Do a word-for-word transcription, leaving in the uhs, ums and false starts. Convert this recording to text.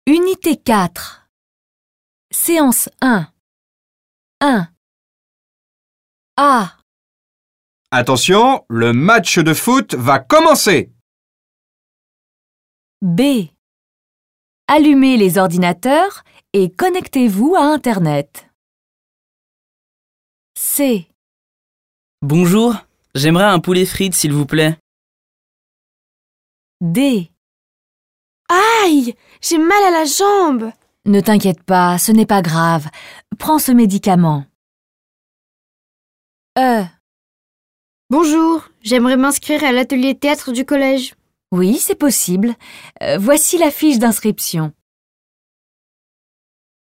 Unité quatre. Séance un. un. A. Attention, le match de foot va commencer. B. Allumez les ordinateurs et connectez-vous à Internet. C. Bonjour, j'aimerais un poulet frites s'il vous plaît. D. Aïe, j'ai mal à la jambe. Ne t'inquiète pas, ce n'est pas grave. Prends ce médicament. E. Bonjour, j'aimerais m'inscrire à l'atelier théâtre du collège. Oui, c'est possible. Euh, voici la fiche d'inscription.